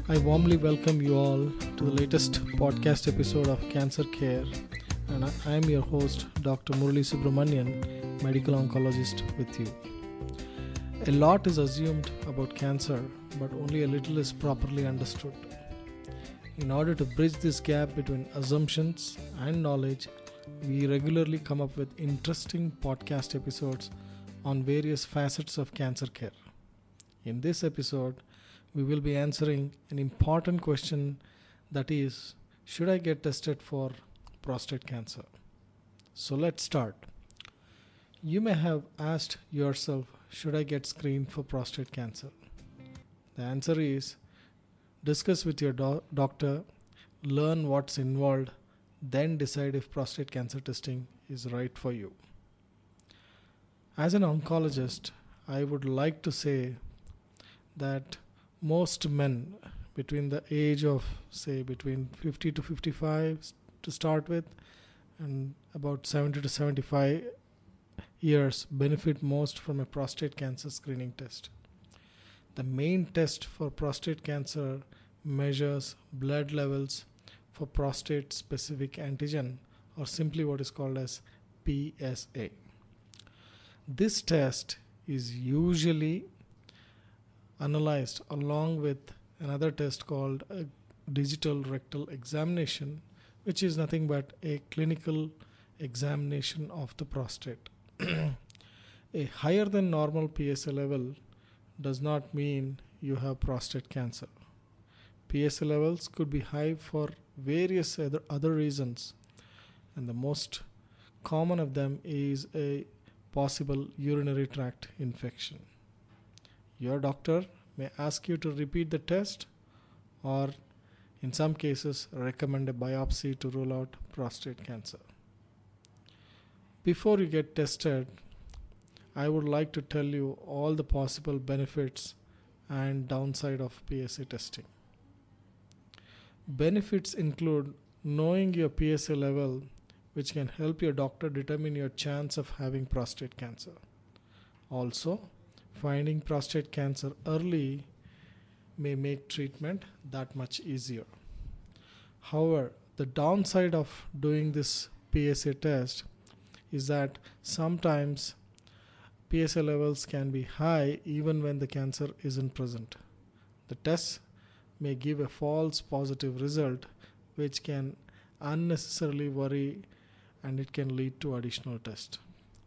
I warmly welcome you all to the latest podcast episode of Cancer Care, and I am your host, Dr. Murali Subramanian, medical oncologist with you. A lot is assumed about cancer, but only a little is properly understood. In order to bridge this gap between assumptions and knowledge, we regularly come up with interesting podcast episodes on various facets of cancer care. In this episode, we will be answering an important question, that is, should I get tested for prostate cancer? So let's start. You may have asked yourself, should I get screened for prostate cancer? The answer is, discuss with your doctor, learn what's involved, then decide if prostate cancer testing is right for you. As an oncologist, I would like to say that most men between the age of between 50 to 55 to start with, and about 70 to 75 years benefit most from a prostate cancer screening test. The main test for prostate cancer measures blood levels for prostate specific antigen, or simply what is called as PSA. This test is usually analyzed along with another test called a digital rectal examination, which is nothing but a clinical examination of the prostate. A higher than normal PSA level does not mean you have prostate cancer. PSA levels could be high for various other reasons, and the most common of them is a possible urinary tract infection. Your doctor may ask you to repeat the test, or in some cases recommend a biopsy to rule out prostate cancer. Before you get tested, I would like to tell you all the possible benefits and downside of PSA testing. Benefits include knowing your PSA level, which can help your doctor determine your chance of having prostate cancer. Also, finding prostate cancer early may make treatment that much easier. However, the downside of doing this PSA test is that sometimes PSA levels can be high even when the cancer isn't present. The test may give a false positive result, which can unnecessarily worry, and it can lead to additional tests.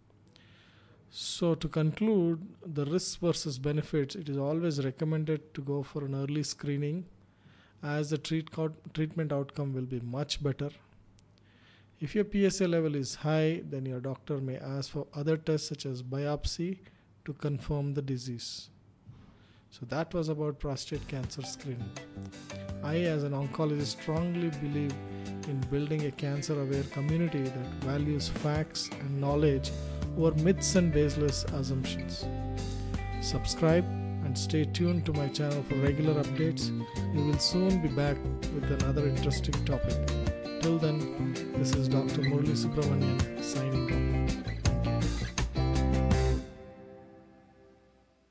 So to conclude the risks versus benefits, it is always recommended to go for an early screening, as the treatment outcome will be much better. If your PSA level is high, then your doctor may ask for other tests such as biopsy to confirm the disease. So that was about prostate cancer screening. I, as an oncologist, strongly believe in building a cancer-aware community that values facts and knowledge over myths and baseless assumptions. Subscribe and stay tuned to my channel for regular updates. We will soon be back with another interesting topic. Till then, this is Dr. Murali Subramanian signing off.